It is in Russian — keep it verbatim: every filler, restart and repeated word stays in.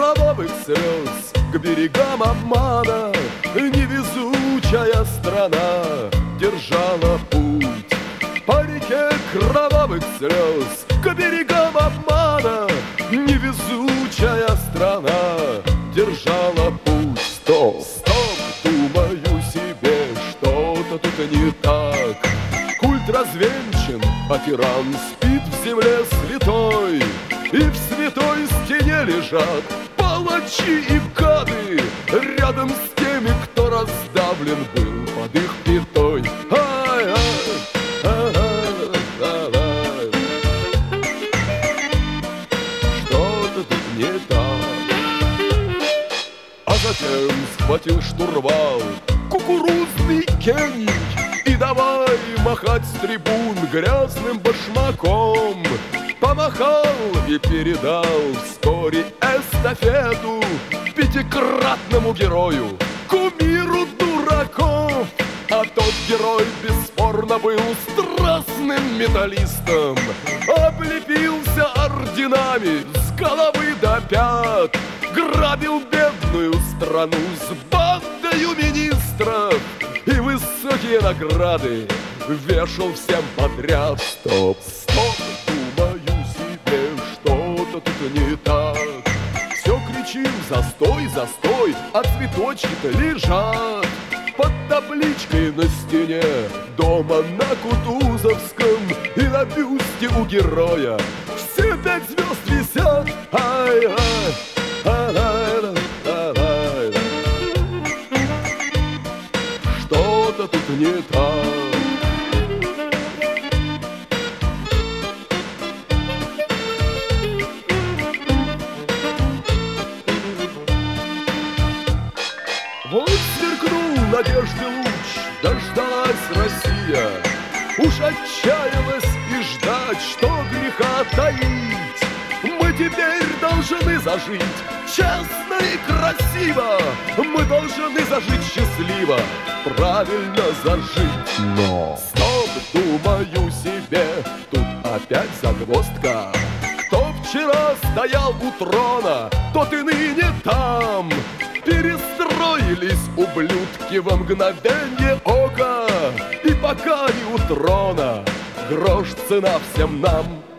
кровавых слез к берегам обмана невезучая страна держала путь. По реке кровавых слез к берегам обмана невезучая страна держала путь. Стоп, стоп, думаю себе, что-то тут не так. Культ развенчан, а тиран спит в земле святой, и в святой стене лежат палачи и гады рядом с теми, кто раздавлен был под их пятой. Ай-ай, ай-ай, ай-ай. Что-то тут не так. А затем схватил штурвал кукурузный гений и давай махать с трибун грязным башмаком. Помахал и передал вскоре эстафету пятикратному герою, кумиру дураков. А тот герой бесспорно был страстным металлистом, облепился орденами с головы до пят, грабил бедную страну с бандою министров и высокие награды вешал всем подряд. Стоп, стоп, думаю себе, что-то тут не так. Все кричим: застой, застой, а цветочки-то лежат под табличкой на стене дома на Кутузовском, и на бюсте у героя все пять звезд висят. Ай-ай, ай-ай, ай-ай. Что-то тут не так. Вот сверкнул надежды луч, дождалась Россия. Уж отчаялась и ждать, что греха таить. Мы теперь должны зажить честно и красиво. Мы должны зажить счастливо, правильно зажить. Но стоп, думаю себе, тут опять загвоздка. Кто вчера стоял у трона, тот и ныне там. Перестроились ублюдки во мгновенье ока, и пока не у трона грош цена всем нам.